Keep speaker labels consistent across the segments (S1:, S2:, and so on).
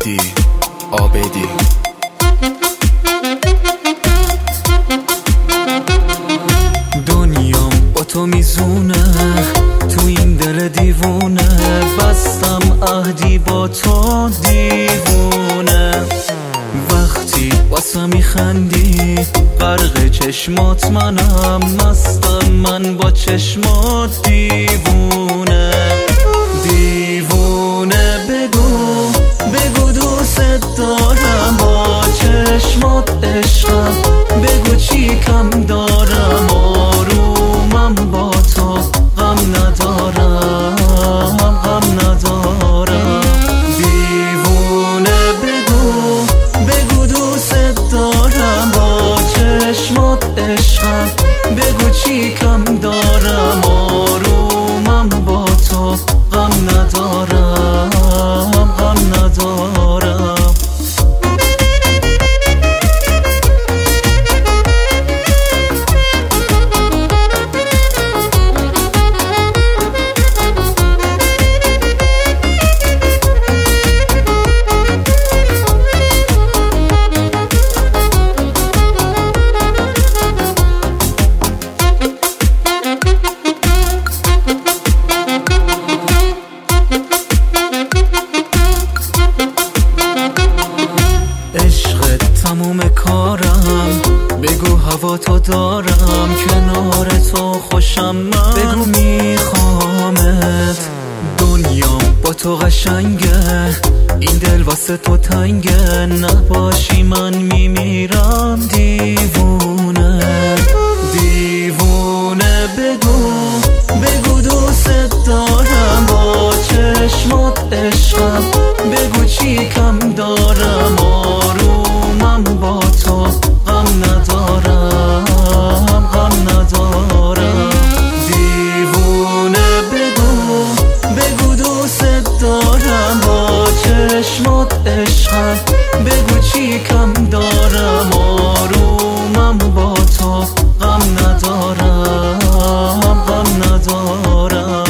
S1: مهدی عابدی. دنیام با تو میزونه، تو این دل دیوونه، بستم عهدی با تو دیوونه. وقتی واسه میخندی غرق چشمات منم، مستم من با چشمات دیوونه. دیوونه بگو بگو دوست دارم، با چشمات عشقم بگو چی کم دارم. آرومم با تو غم ندارم، غم ندارم. دیوونه بگو بگو دوست دارم، با چشمات عشقم بگو چی کم دارم. آرومم با تو غم ندارم، غم ندارم. تموم کارم بگو هوا تو دارم، کنار تو خوشم من بگو میخوامت. دنیام با تو قشنگه، این دل واسه تو تنگه، نباشی من میمیرم. دیوونه دیوونه بگو بگو دوست دارم، با چشمات عشقم بگو چی کم دارم. آرومم با تو غم ندارم، غم ندارم. دیوونه بگو بگو دوست دارم، با چشمات عشقم بگو چی کم دارم. آرومم با تو غم ندارم، غم ندارم.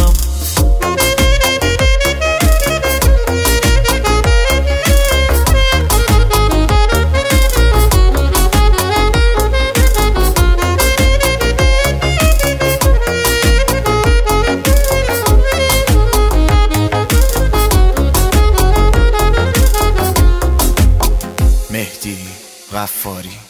S1: مهدی غفاری.